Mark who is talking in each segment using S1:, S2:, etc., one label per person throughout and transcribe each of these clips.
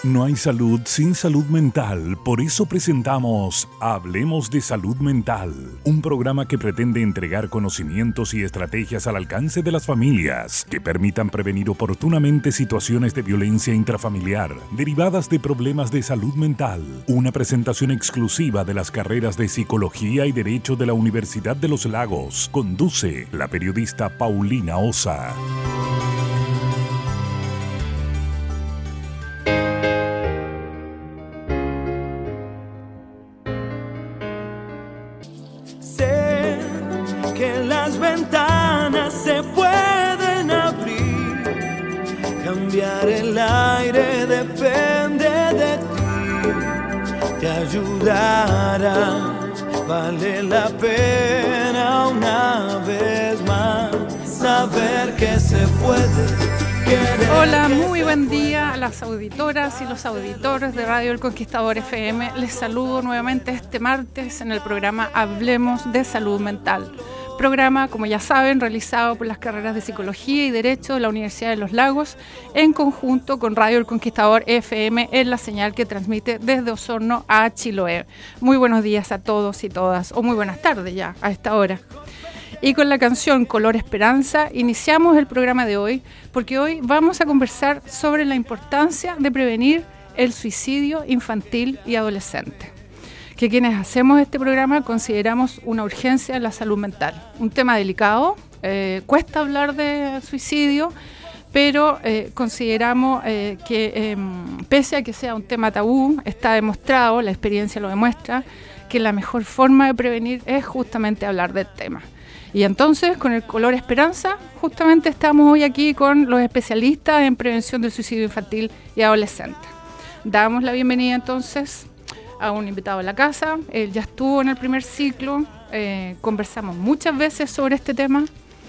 S1: No hay salud sin salud mental, por eso presentamos Hablemos de Salud Mental, un programa que pretende entregar conocimientos y estrategias al alcance de las familias que permitan prevenir oportunamente situaciones de violencia intrafamiliar derivadas de problemas de salud mental. Una presentación exclusiva de las carreras de Psicología y Derecho de la Universidad de Los Lagos. Conduce la periodista Paulina Osa.
S2: Se pueden abrir, cambiar el aire depende de ti, te ayudará, vale la pena una vez más saber que se puede querer.
S3: Hola, muy buen día a las auditoras y los auditores de Radio El Conquistador FM. Les saludo nuevamente este martes en el programa Hablemos de Salud Mental. Programa, como ya saben, realizado por las carreras de Psicología y Derecho de la Universidad de Los Lagos en conjunto con Radio El Conquistador FM en la señal que transmite desde Osorno a Chiloé. Muy buenos días a todos y todas, o muy buenas tardes ya a esta hora. Y con la canción Color Esperanza iniciamos el programa de hoy, porque hoy vamos a conversar sobre la importancia de prevenir el suicidio infantil y adolescente, que quienes hacemos este programa consideramos una urgencia en la salud mental. Un tema delicado, cuesta hablar de suicidio, pero consideramos que pese a que sea un tema tabú, está demostrado, la experiencia lo demuestra, que la mejor forma de prevenir es justamente hablar del tema. Y entonces, con el Color Esperanza, justamente estamos hoy aquí con los especialistas en prevención del suicidio infantil y adolescente. Damos la bienvenida entonces a un invitado en la casa. Él ya estuvo en el primer ciclo, conversamos muchas veces sobre este tema.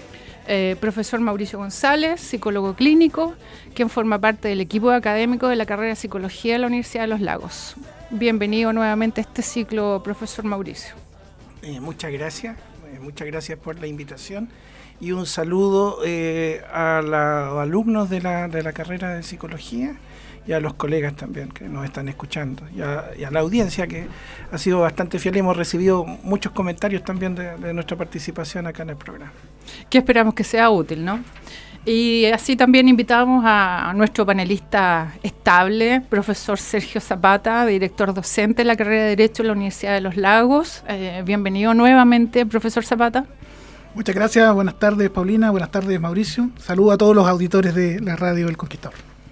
S3: Profesor Mauricio González, psicólogo clínico, quien forma parte del equipo académico de la carrera de Psicología de la Universidad de Los Lagos. Bienvenido nuevamente a este ciclo, profesor Mauricio.
S4: Muchas gracias por la invitación y un saludo a los alumnos de la carrera de Psicología y a los colegas también que nos están escuchando y a la audiencia que ha sido bastante fiel y hemos recibido muchos comentarios también de nuestra participación acá en el programa.
S3: Que esperamos que sea útil, ¿no? Y así también invitamos a nuestro panelista estable, profesor Sergio Zapata, director docente de la carrera de Derecho de la Universidad de Los Lagos. Bienvenido nuevamente, profesor Zapata.
S5: Muchas gracias, buenas tardes Paulina, buenas tardes Mauricio. Saludos a todos los auditores de la Radio El Conquistador.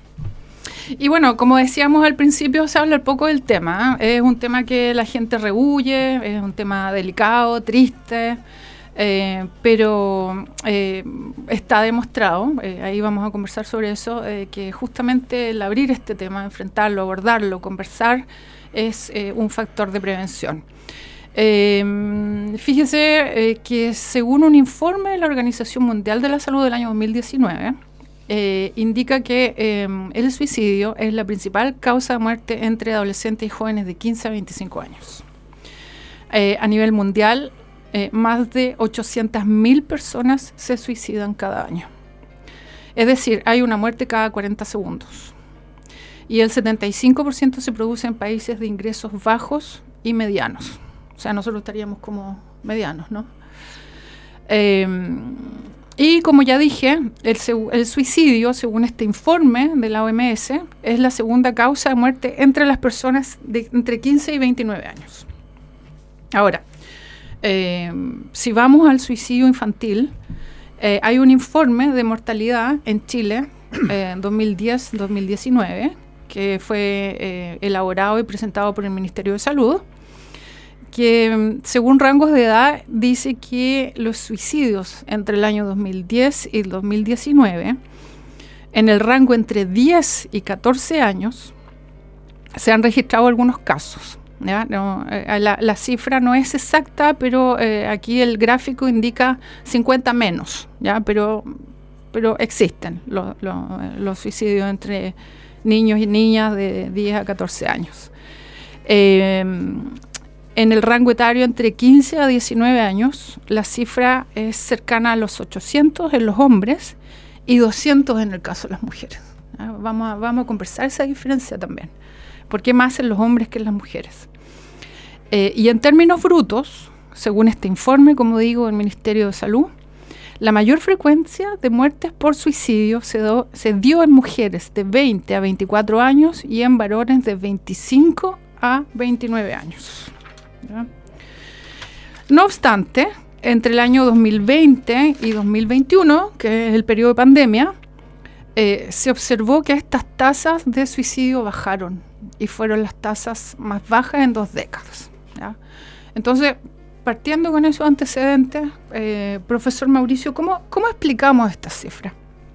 S3: Y bueno, como decíamos al principio, se habla un poco del tema, ¿eh? Es un tema que la gente rehuye, es un tema delicado, triste, pero está demostrado, ahí vamos a conversar sobre eso, que justamente el abrir este tema, enfrentarlo, abordarlo, conversar, es un factor de prevención. Fíjese que según un informe de la Organización Mundial de la Salud del año 2019, indica que el suicidio es la principal causa de muerte entre adolescentes y jóvenes de 15 a 25 años. A nivel mundial, más de 800.000 personas se suicidan cada año. Es decir, hay una muerte cada 40 segundos. Y el 75% se produce en países de ingresos bajos y medianos. O sea, nosotros estaríamos como medianos, ¿no? Y como ya dije, el suicidio, según este informe de la OMS, es la segunda causa de muerte entre las personas de entre 15 y 29 años. Ahora, si vamos al suicidio infantil, hay un informe de mortalidad en Chile 2010-2019 que fue elaborado y presentado por el Ministerio de Salud, que según rangos de edad dice que los suicidios entre el año 2010 y el 2019, en el rango entre 10 y 14 años, se han registrado algunos casos. ¿Ya? No, la cifra no es exacta, pero aquí el gráfico indica 50 menos, ¿ya? Pero existen los suicidios entre niños y niñas de 10 a 14 años. En el rango etario entre 15 a 19 años, la cifra es cercana a los 800 en los hombres y 200 en el caso de las mujeres. Vamos a conversar esa diferencia también. ¿Por qué más en los hombres que en las mujeres? Y en términos brutos, según este informe, como digo, del Ministerio de Salud, la mayor frecuencia de muertes por suicidio se dio en mujeres de 20 a 24 años y en varones de 25 a 29 años. ¿Ya? No obstante, entre el año 2020 y 2021, que es el periodo de pandemia, se observó que estas tasas de suicidio bajaron y fueron las tasas más bajas en 2 décadas. ¿Ya? Entonces, partiendo con esos antecedentes, profesor Mauricio, ¿cómo explicamos estas cifras?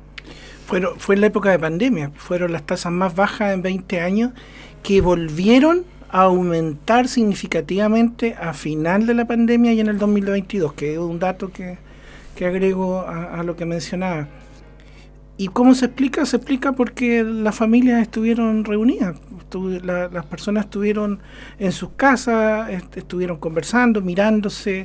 S4: Fue en la época de pandemia, fueron las tasas más bajas en 20 años que volvieron a aumentar significativamente a final de la pandemia y en el 2022, que es un dato que agrego a lo que mencionaba. ¿Y cómo se explica? Se explica porque las familias estuvieron reunidas, las personas estuvieron en sus casas, estuvieron conversando, mirándose,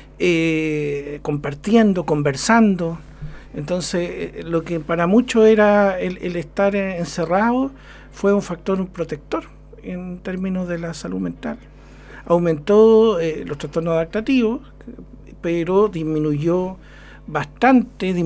S4: compartiendo, conversando. Entonces, lo que para muchos era el estar encerrado fue un factor protector en términos de la salud mental. Aumentó los trastornos adaptativos, pero disminuyó bastante,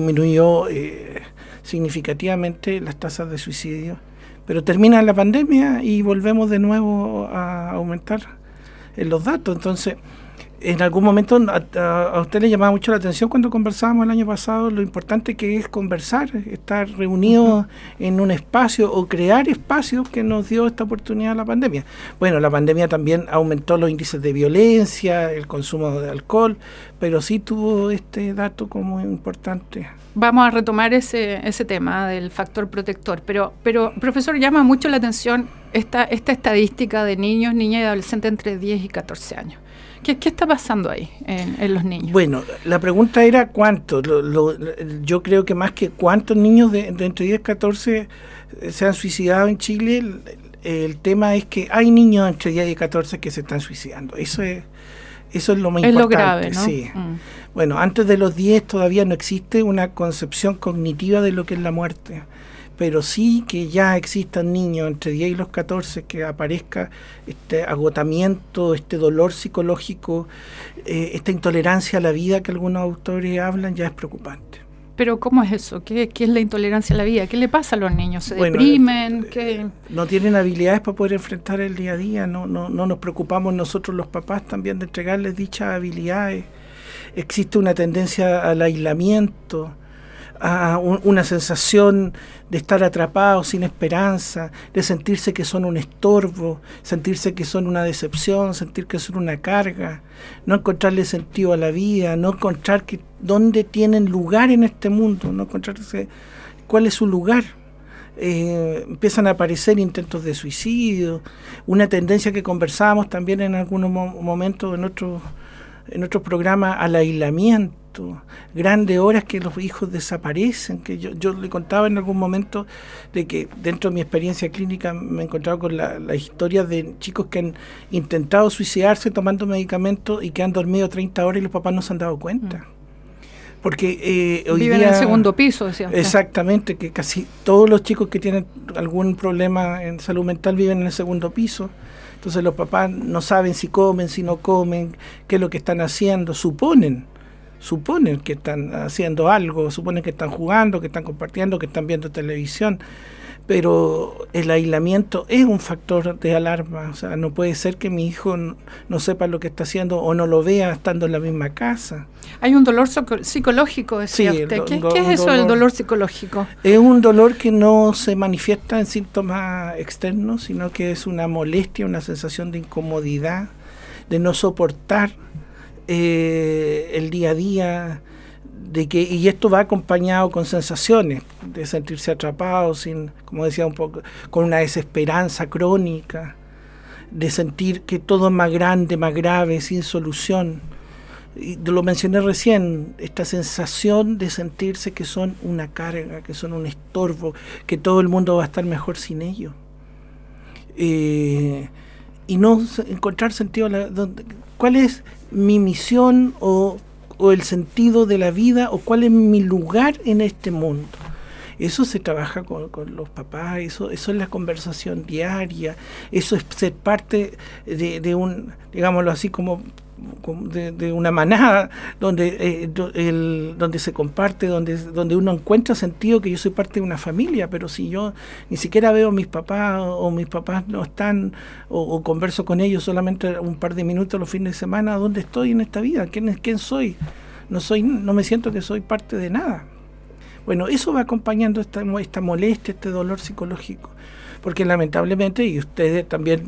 S4: significativamente las tasas de suicidio. Pero termina la pandemia y volvemos de nuevo a aumentar en los datos. Entonces, en algún momento a usted le llamaba mucho la atención cuando conversábamos el año pasado lo importante que es conversar, estar reunidos en un espacio o crear espacios que nos dio esta oportunidad la pandemia. Bueno, la pandemia también aumentó los índices de violencia, el consumo de alcohol, pero sí tuvo este dato como importante.
S3: Vamos a retomar ese tema del factor protector, pero profesor, llama mucho la atención esta estadística de niños, niñas y adolescentes entre 10 y 14 años. ¿Qué está pasando ahí en los niños?
S4: Bueno, la pregunta era cuántos. Yo creo que más que cuántos niños de entre 10 y 14 se han suicidado en Chile, el tema es que hay niños entre 10 y 14 que se están suicidando. Eso es lo más importante. Es lo grave, ¿no? Sí. Bueno, antes de los 10 todavía no existe una concepción cognitiva de lo que es la muerte. Pero sí que ya existan niños entre 10 y los 14 que aparezca este agotamiento, este dolor psicológico, esta intolerancia a la vida que algunos autores hablan, ya es preocupante.
S3: Pero ¿cómo es eso? ¿Qué es la intolerancia a la vida? ¿Qué le pasa a los niños? ¿Se deprimen?
S4: No tienen habilidades para poder enfrentar el día a día, no nos preocupamos nosotros los papás también de entregarles dichas habilidades. Existe una tendencia al aislamiento, a una sensación de estar atrapados sin esperanza, de sentirse que son un estorbo, sentirse que son una decepción, sentir que son una carga, no encontrarle sentido a la vida, no encontrar dónde tienen lugar en este mundo, no encontrarse cuál es su lugar. Empiezan a aparecer intentos de suicidio, una tendencia que conversábamos también en algunos momentos en otros programas al aislamiento, grandes horas que los hijos desaparecen, que yo le contaba en algún momento de que dentro de mi experiencia clínica me he encontrado con la historia de chicos que han intentado suicidarse tomando medicamentos y que han dormido 30 horas y los papás no se han dado cuenta. Porque hoy
S3: viven
S4: día,
S3: en el segundo piso, decía usted.
S4: Exactamente, que casi todos los chicos que tienen algún problema en salud mental viven en el segundo piso. Entonces los papás no saben si comen, si no comen, qué es lo que están haciendo, suponen que están haciendo algo, suponen que están jugando, que están compartiendo, que están viendo televisión, pero el aislamiento es un factor de alarma. O sea, no puede ser que mi hijo no sepa lo que está haciendo o no lo vea estando en la misma casa.
S3: Hay un dolor psicológico, decía usted. ¿Qué es eso del dolor psicológico?
S4: Es un dolor que no se manifiesta en síntomas externos, sino que es una molestia, una sensación de incomodidad, de no soportar el día a día, y esto va acompañado con sensaciones de sentirse atrapado, como decía un poco, con una desesperanza crónica, de sentir que todo es más grande, más grave, sin solución. Y lo mencioné recién, esta sensación de sentirse que son una carga, que son un estorbo, que todo el mundo va a estar mejor sin ellos. Y no encontrar sentido, ¿cuál es mi misión o el sentido de la vida, o cuál es mi lugar en este mundo? Eso se trabaja con los papás, eso es la conversación diaria, eso es ser parte de un, digámoslo así, como de una manada donde se comparte, donde uno encuentra sentido que yo soy parte de una familia. Pero si yo ni siquiera veo a mis papás o mis papás no están o converso con ellos solamente un par de minutos los fines de semana, ¿dónde estoy en esta vida? ¿Quién soy? No me siento que soy parte de nada. Bueno, eso va acompañando esta molestia, este dolor psicológico, porque lamentablemente, y ustedes también,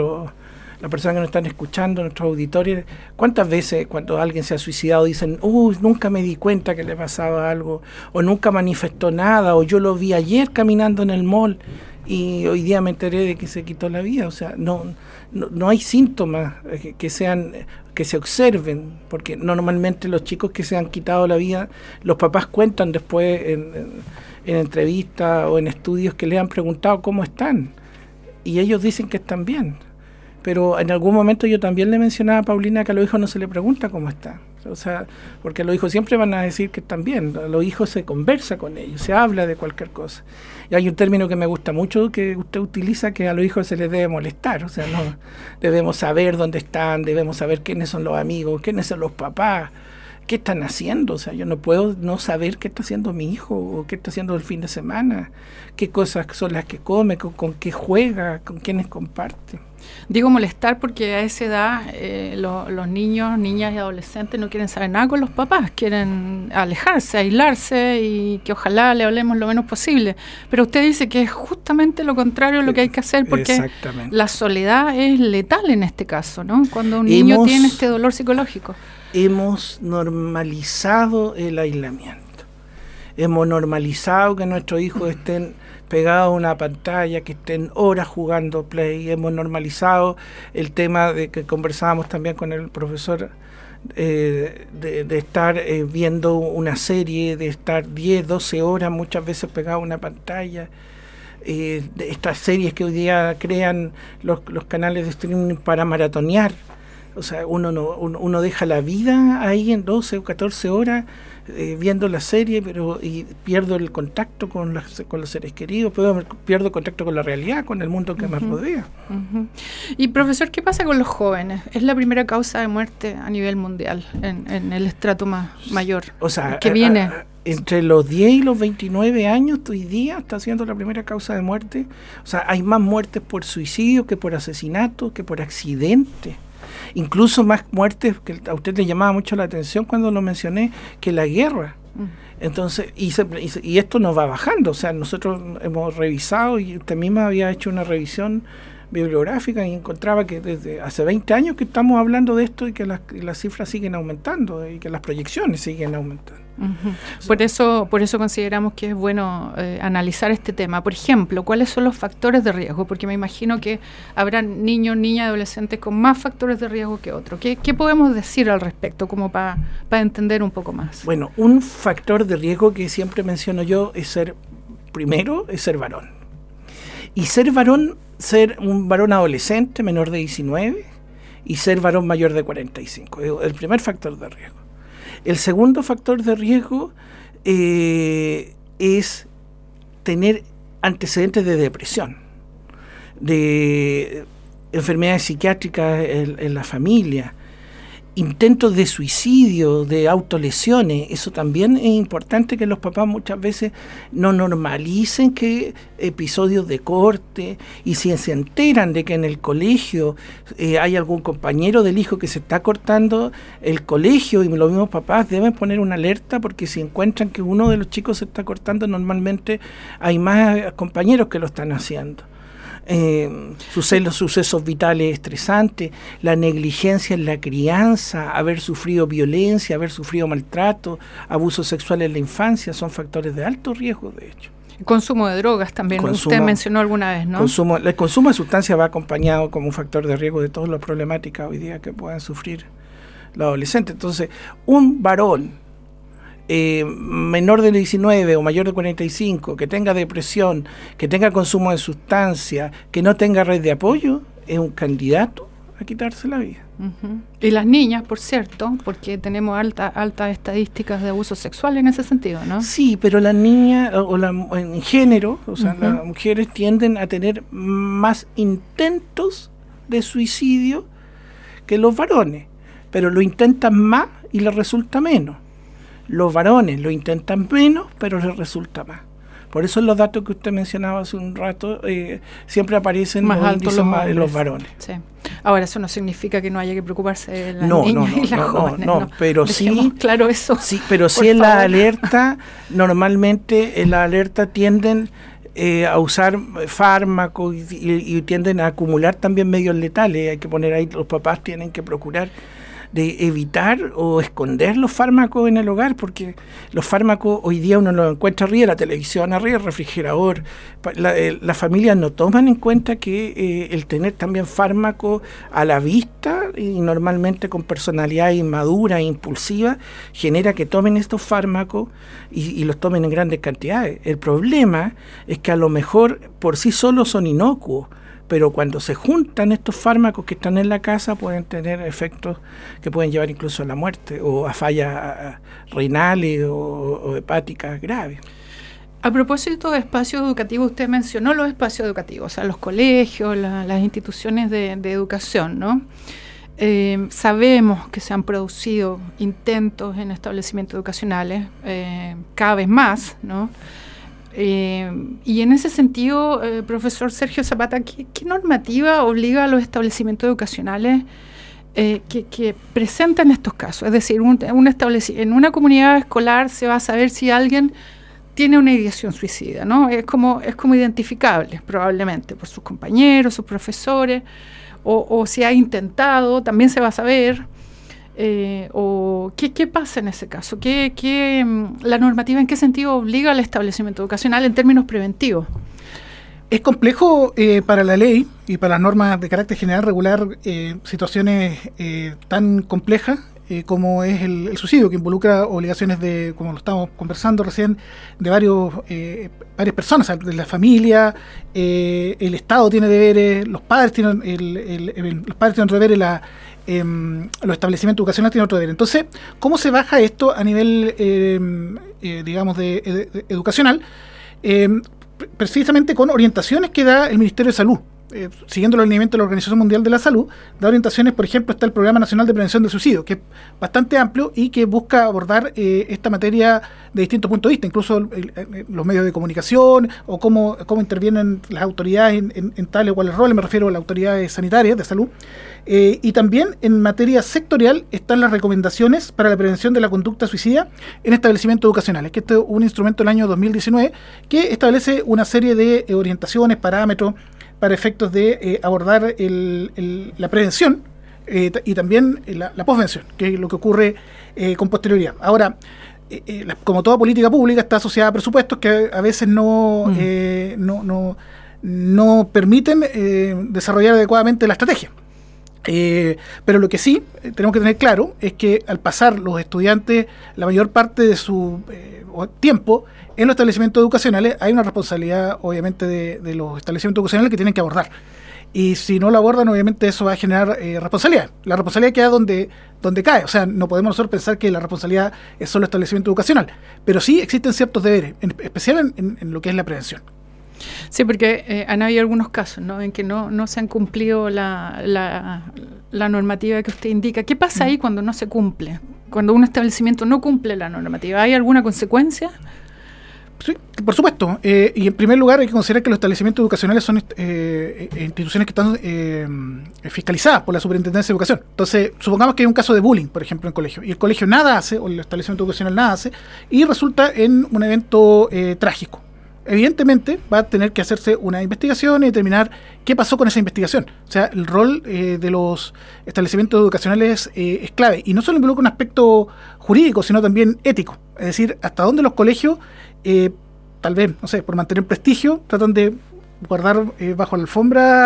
S4: las personas que nos están escuchando, nuestros auditores, ¿cuántas veces cuando alguien se ha suicidado dicen, nunca me di cuenta que le pasaba algo, o nunca manifestó nada, o yo lo vi ayer caminando en el mall y hoy día me enteré de que se quitó la vida? O sea, no hay síntomas que se observen, porque normalmente los chicos que se han quitado la vida, los papás cuentan después en entrevistas o en estudios que le han preguntado cómo están, y ellos dicen que están bien. Pero en algún momento yo también le mencionaba a Paulina que a los hijos no se le pregunta cómo está. O sea, porque los hijos siempre van a decir que están bien. A los hijos se conversa con ellos, se habla de cualquier cosa. Y hay un término que me gusta mucho que usted utiliza, que a los hijos se les debe molestar. O sea, no debemos saber dónde están, debemos saber quiénes son los amigos, quiénes son los papás, qué están haciendo. O sea, yo no puedo no saber qué está haciendo mi hijo o qué está haciendo el fin de semana, qué cosas son las que come, con qué juega, con quiénes comparte.
S3: Digo molestar porque a esa edad los niños, niñas y adolescentes no quieren saber nada con los papás, quieren alejarse, aislarse y que ojalá le hablemos lo menos posible. Pero usted dice que es justamente lo contrario de lo que hay que hacer, porque la soledad es letal en este caso, ¿no? Cuando un niño tiene este dolor psicológico.
S4: Hemos normalizado el aislamiento, hemos normalizado que nuestros hijos estén pegados a una pantalla, que estén horas jugando play, hemos normalizado el tema de que conversábamos también con el profesor, de estar viendo una serie, de estar 10, 12 horas muchas veces pegado a una pantalla. De estas series que hoy día crean los canales de streaming para maratonear. O sea, uno deja la vida ahí en 12 o 14 horas viendo la serie, y pierdo el contacto con los seres queridos, pierdo el contacto con la realidad, con el mundo que me rodea.
S3: Y profesor, ¿qué pasa con los jóvenes? Es la primera causa de muerte a nivel mundial, en el estrato mayor.
S4: O sea,
S3: que viene
S4: entre los 10 y los 29 años, hoy día está siendo la primera causa de muerte. O sea, hay más muertes por suicidio que por asesinato, que por accidente. Incluso más muertes, que a usted le llamaba mucho la atención cuando lo mencioné, que la guerra. Entonces, y esto nos va bajando. O sea, nosotros hemos revisado, y usted misma había hecho una revisión bibliográfica y encontraba que desde hace 20 años que estamos hablando de esto, y que las cifras siguen aumentando y que las proyecciones siguen aumentando.
S3: Por eso consideramos que es bueno analizar este tema. Por ejemplo, ¿cuáles son los factores de riesgo? Porque me imagino que habrá niños, niñas, adolescentes con más factores de riesgo que otros. ¿Qué podemos decir al respecto, como para entender un poco más?
S4: Bueno, un factor de riesgo que siempre menciono yo es ser varón. Y ser un varón adolescente menor de 19 y ser varón mayor de 45. El primer factor de riesgo. El segundo factor de riesgo es tener antecedentes de depresión, de enfermedades psiquiátricas en la familia, intentos de suicidio, de autolesiones. Eso también es importante, que los papás muchas veces no normalicen que episodios de corte, y si se enteran de que en el colegio hay algún compañero del hijo que se está cortando, el colegio y los mismos papás deben poner una alerta, porque si encuentran que uno de los chicos se está cortando, normalmente hay más compañeros que lo están haciendo. Sucesos vitales estresantes, la negligencia en la crianza, haber sufrido violencia, haber sufrido maltrato, abuso sexual en la infancia, son factores de alto riesgo, de hecho.
S3: Consumo de drogas también, usted mencionó alguna vez, ¿no?
S4: El consumo de sustancias va acompañado como un factor de riesgo de todas las problemáticas hoy día que puedan sufrir los adolescentes. Entonces, un varón menor de 19 o mayor de 45, que tenga depresión, que tenga consumo de sustancias, que no tenga red de apoyo, es un candidato a quitarse la vida.
S3: Y las niñas, por cierto, porque tenemos altas estadísticas de abuso sexual en ese sentido, ¿no?
S4: Sí, pero las niñas, en género, o sea, las mujeres tienden a tener más intentos de suicidio que los varones, pero lo intentan más y les resulta menos. Los varones lo intentan menos, pero les resulta más. Por eso los datos que usted mencionaba hace un rato siempre aparecen
S3: más altos
S4: los varones.
S3: Sí. Ahora, eso no significa que no haya que preocuparse de las niñas y las jóvenes.
S4: No, pero sí,
S3: claro eso.
S4: Sí, pero sí en la alerta, normalmente en la alerta tienden a usar fármacos y tienden a acumular también medios letales. Hay que poner ahí, los papás tienen que procurar de evitar o esconder los fármacos en el hogar, porque los fármacos hoy día uno los encuentra arriba, la televisión arriba, el refrigerador. Las familias no toman en cuenta que el tener también fármacos a la vista y normalmente con personalidad inmadura e impulsiva genera que tomen estos fármacos y los tomen en grandes cantidades. El problema es que a lo mejor por sí solos son inocuos, pero cuando se juntan estos fármacos que están en la casa pueden tener efectos que pueden llevar incluso a la muerte o a fallas renales o hepáticas graves.
S3: A propósito de espacios educativos, usted mencionó los espacios educativos, o sea, los colegios, las instituciones de educación, ¿no? Sabemos que se han producido intentos en establecimientos educacionales, cada vez más, ¿no? Y en ese sentido, profesor Sergio Zapata, ¿qué normativa obliga a los establecimientos educacionales que presentan estos casos? Es decir, en una comunidad escolar se va a saber si alguien tiene una ideación suicida, ¿no? Es como identificable, probablemente, por sus compañeros, sus profesores, o si ha intentado, también se va a saber. ¿Qué pasa en ese caso? ¿La normativa en qué sentido obliga al establecimiento educacional en términos preventivos?
S5: Es complejo para la ley y para las normas de carácter general regular situaciones tan complejas como es el suicidio, que involucra obligaciones de, como lo estamos conversando recién, de varias personas, de la familia, el Estado tiene deberes, los padres tienen otro deber, los establecimientos educacionales tienen otro deber. Entonces, ¿cómo se baja esto a nivel, digamos, de educacional? Precisamente con orientaciones que da el Ministerio de Salud. Siguiendo los lineamientos de la Organización Mundial de la Salud, da orientaciones. Por ejemplo, está el Programa Nacional de Prevención del Suicidio, que es bastante amplio y que busca abordar esta materia de distintos puntos de vista, incluso los medios de comunicación o cómo intervienen las autoridades en tales o cuales roles, me refiero a las autoridades sanitarias de salud. Y también en materia sectorial están las recomendaciones para la prevención de la conducta suicida en establecimientos educacionales, que este es un instrumento del año 2019 que establece una serie de orientaciones, parámetros para efectos de abordar la prevención y también la posvención, que es lo que ocurre con posterioridad. Ahora, como toda política pública, está asociada a presupuestos que a veces no permiten desarrollar adecuadamente la estrategia. Pero lo que sí tenemos que tener claro es que al pasar los estudiantes la mayor parte de su tiempo en los establecimientos educacionales, hay una responsabilidad obviamente de los establecimientos educacionales que tienen que abordar. Y si no lo abordan, obviamente eso va a generar responsabilidad. La responsabilidad queda donde cae. O sea, no podemos nosotros pensar que la responsabilidad es solo establecimiento educacional. Pero sí existen ciertos deberes, en especial en lo que es la prevención.
S3: Sí, porque han habido algunos casos, ¿no?, en que no se han cumplido la normativa que usted indica. ¿Qué pasa ahí cuando no se cumple? Cuando un establecimiento no cumple la normativa, ¿hay alguna consecuencia?
S5: Sí, por supuesto. Y en primer lugar hay que considerar que los establecimientos educacionales son instituciones que están fiscalizadas por la Superintendencia de Educación. Entonces, supongamos que hay un caso de bullying, por ejemplo, en el colegio, y el colegio nada hace, o el establecimiento educacional nada hace, y resulta en un evento trágico. Evidentemente va a tener que hacerse una investigación y determinar qué pasó con esa investigación. O sea, el rol de los establecimientos educacionales es clave. Y no solo involucra un aspecto jurídico, sino también ético. Es decir, hasta dónde los colegios, tal vez, no sé, por mantener prestigio, tratan de guardar bajo la alfombra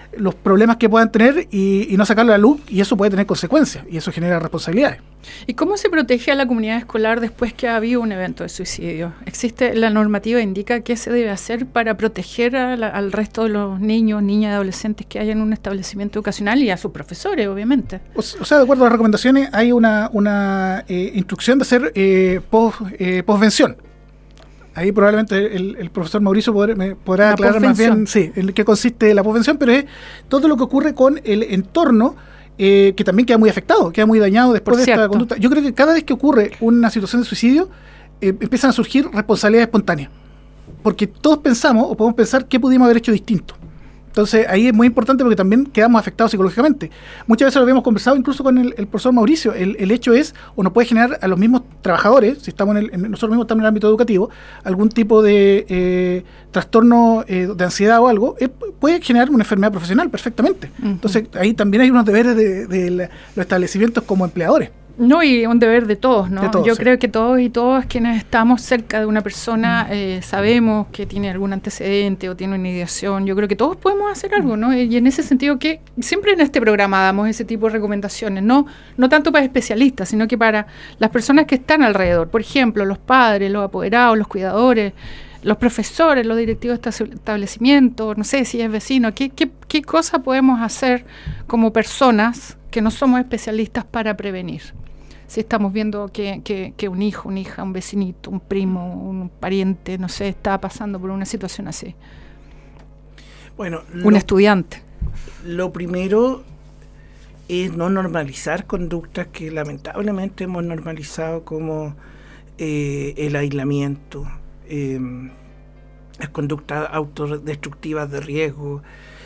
S5: los problemas que puedan tener y no sacarlo a la luz, y eso puede tener consecuencias, y eso genera responsabilidades.
S3: ¿Y cómo se protege a la comunidad escolar después que ha habido un evento de suicidio? ¿Existe la normativa indica qué se debe hacer para proteger al resto de los niños, niñas y adolescentes que hay en un establecimiento educacional y a sus profesores, obviamente?
S5: O sea, de acuerdo a las recomendaciones, hay una instrucción de hacer posvención. Ahí probablemente el profesor Mauricio podrá aclarar más bien en qué consiste la posvención, pero es todo lo que ocurre con el entorno, que también queda muy afectado, queda muy dañado después de esta conducta. Yo creo que cada vez que ocurre una situación de suicidio, empiezan a surgir responsabilidades espontáneas, porque todos pensamos o podemos pensar qué pudimos haber hecho distinto. Entonces ahí es muy importante porque también quedamos afectados psicológicamente. Muchas veces lo habíamos conversado incluso con el profesor Mauricio. El hecho es, o nos puede generar a los mismos trabajadores, si estamos nosotros mismos estamos en el ámbito educativo, algún tipo de trastorno de ansiedad o algo, puede generar una enfermedad profesional perfectamente. Uh-huh. Entonces ahí también hay unos deberes de los establecimientos como empleadores.
S3: No, y un deber de todos, ¿no? Yo creo que todos y todas quienes estamos cerca de una persona sabemos que tiene algún antecedente o tiene una ideación. Yo creo que todos podemos hacer algo, ¿no? Y en ese sentido que siempre en este programa damos ese tipo de recomendaciones, no tanto para especialistas, sino que para las personas que están alrededor. Por ejemplo, los padres, los apoderados, los cuidadores, los profesores, los directivos de establecimientos, no sé si es vecino, ¿qué cosa podemos hacer como personas que no somos especialistas para prevenir? Si estamos viendo que un hijo, una hija, un vecinito, un primo, un pariente, no sé, está pasando por una situación así.
S4: Bueno,
S3: un estudiante.
S4: Lo primero es no normalizar conductas que lamentablemente hemos normalizado, como el aislamiento, las conductas autodestructivas de riesgo,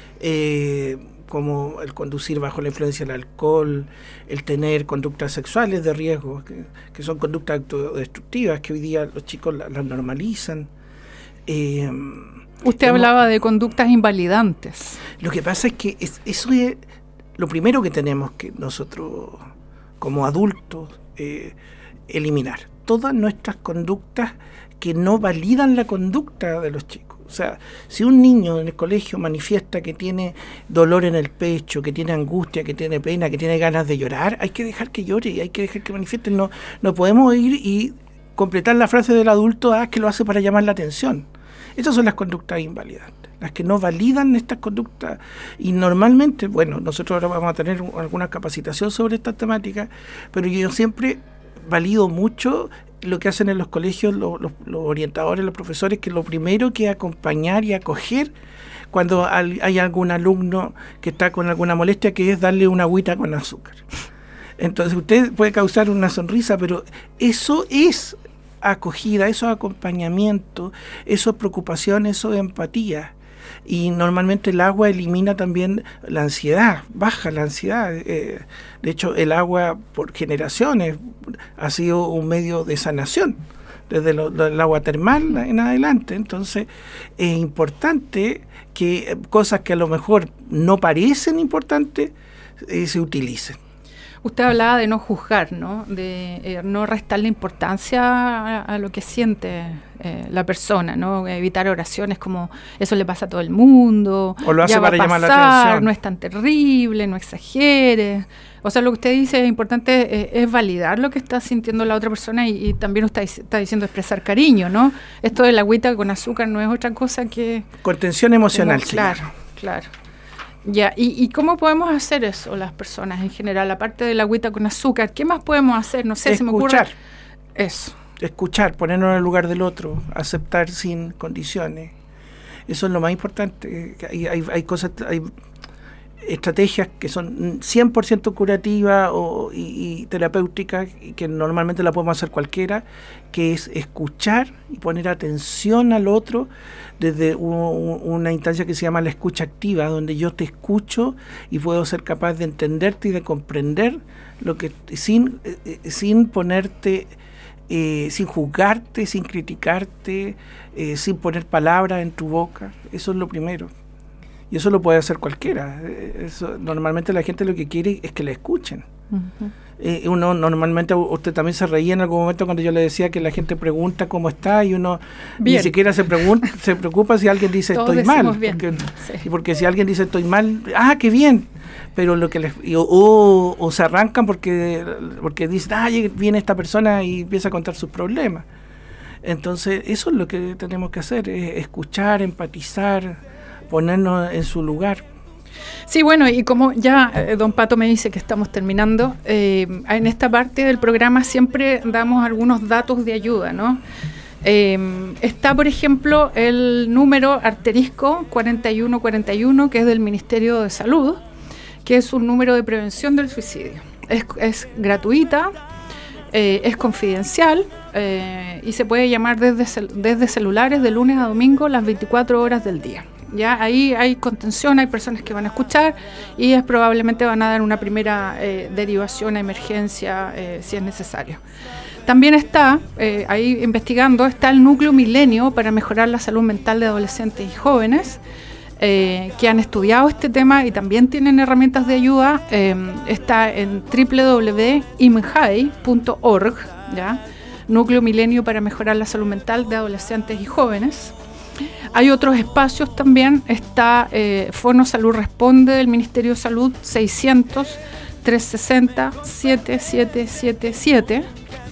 S4: como el conducir bajo la influencia del alcohol, el tener conductas sexuales de riesgo, que son conductas autodestructivas, que hoy día los chicos las normalizan.
S3: Usted hablaba de conductas invalidantes.
S4: Lo que pasa es que eso es lo primero que tenemos que nosotros, como adultos, eliminar. Todas nuestras conductas que no validan la conducta de los chicos. O sea, si un niño en el colegio manifiesta que tiene dolor en el pecho, que tiene angustia, que tiene pena, que tiene ganas de llorar, hay que dejar que llore, hay que dejar que manifieste. No podemos ir y completar la frase del adulto, que lo hace para llamar la atención. Esas son las conductas invalidantes, las que no validan estas conductas. Y normalmente, bueno, nosotros ahora vamos a tener alguna capacitación sobre esta temática, pero yo siempre valido mucho lo que hacen en los colegios los orientadores, los profesores, que lo primero que es acompañar y acoger cuando hay algún alumno que está con alguna molestia, que es darle una agüita con azúcar. Entonces usted puede causar una sonrisa, pero eso es acogida, eso es acompañamiento, eso es preocupación, eso es empatía. Y normalmente el agua elimina también la ansiedad, baja la ansiedad. De hecho, el agua por generaciones ha sido un medio de sanación, desde el agua termal en adelante. Entonces, es importante que cosas que a lo mejor no parecen importantes se utilicen.
S3: Usted hablaba de no juzgar, ¿no? De no restarle importancia a lo que siente la persona, ¿no? Evitar oraciones como eso le pasa a todo el mundo,
S4: o lo hace
S3: ya
S4: para
S3: va a pasar,
S4: llamar la atención.
S3: No es tan terrible, no exagere. O sea, lo que usted dice es importante, es validar lo que está sintiendo la otra persona y también usted está diciendo expresar cariño, ¿no? Esto de la agüita con azúcar no es otra cosa que...
S4: Contención emocional,
S3: Claro. Ya, ¿y cómo podemos hacer eso las personas en general? Aparte de la agüita con azúcar, ¿qué más podemos hacer? No sé, se me ocurre... Eso.
S4: Escuchar, ponernos en el lugar del otro, aceptar sin condiciones. Eso es lo más importante. Hay cosas, hay estrategias que son 100% curativas y terapéuticas, y que normalmente la podemos hacer cualquiera, que es escuchar y poner atención al otro desde una instancia que se llama la escucha activa, donde yo te escucho y puedo ser capaz de entenderte y de comprender lo que sin ponerte, sin juzgarte, sin criticarte, sin poner palabras en tu boca. Eso es lo primero. Y eso lo puede hacer cualquiera. Eso, normalmente la gente lo que quiere es que le escuchen. Uno normalmente, usted también se reía en algún momento cuando yo le decía que la gente pregunta cómo está y uno
S3: bien.
S4: Ni siquiera se preocupa si alguien dice
S3: Todos
S4: estoy mal. Porque si alguien dice estoy mal, qué bien. Pero lo que o se arrancan porque dicen, viene esta persona y empieza a contar sus problemas. Entonces, eso es lo que tenemos que hacer, es escuchar, empatizar, ponernos en su lugar.
S3: Sí, bueno, y como ya don Pato me dice que estamos terminando, en esta parte del programa siempre damos algunos datos de ayuda, ¿no? Está, por ejemplo, el número asterisco 4141, que es del Ministerio de Salud, que es un número de prevención del suicidio. Es gratuita, es confidencial y se puede llamar desde celulares de lunes a domingo las 24 horas del día. Ya ahí hay contención, hay personas que van a escuchar y probablemente van a dar una primera derivación a emergencia si es necesario. También está, ahí investigando, está el Núcleo Milenio para mejorar la salud mental de adolescentes y jóvenes, que han estudiado este tema y también tienen herramientas de ayuda. Está en www.imhai.org, ¿ya? Núcleo Milenio para mejorar la salud mental de adolescentes y jóvenes. Hay otros espacios también, está Fono Salud Responde del Ministerio de Salud, 600-360-7777.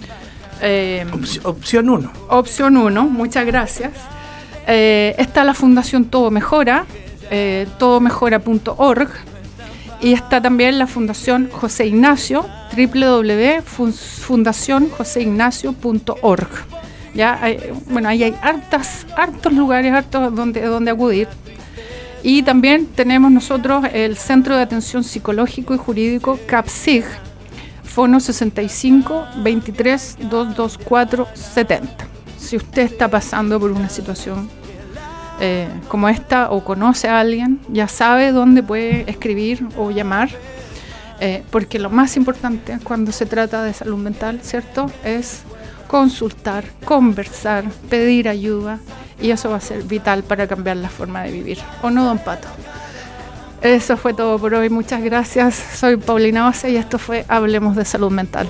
S4: Opción 1.
S3: Opción 1, muchas gracias. Está la Fundación Todo Mejora, todomejora.org, y está también la Fundación José Ignacio, www.fundacionjoseignacio.org. Ya ahí hay hartos lugares, donde acudir. Y también tenemos nosotros el Centro de Atención Psicológico y Jurídico CAPSIG, Fono 65 23 224 70. Si usted está pasando por una situación como esta o conoce a alguien, ya sabe dónde puede escribir o llamar, porque lo más importante cuando se trata de salud mental, ¿cierto?, es consultar, conversar, pedir ayuda, y eso va a ser vital para cambiar la forma de vivir. ¿O no, don Pato? Eso fue todo por hoy. Muchas gracias. Soy Paulina Oce y esto fue Hablemos de Salud Mental.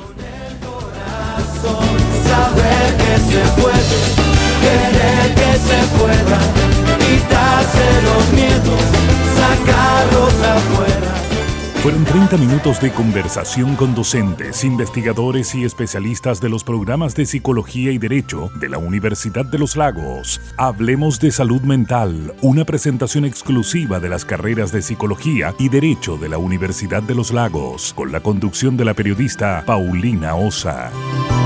S2: Saber que se puede, querer que se pueda, quitarse los miedos, sacarlos afuera.
S1: Fueron 30 minutos de conversación con docentes, investigadores y especialistas de los programas de Psicología y Derecho de la Universidad de Los Lagos. Hablemos de Salud Mental, una presentación exclusiva de las carreras de Psicología y Derecho de la Universidad de Los Lagos, con la conducción de la periodista Paulina Oza.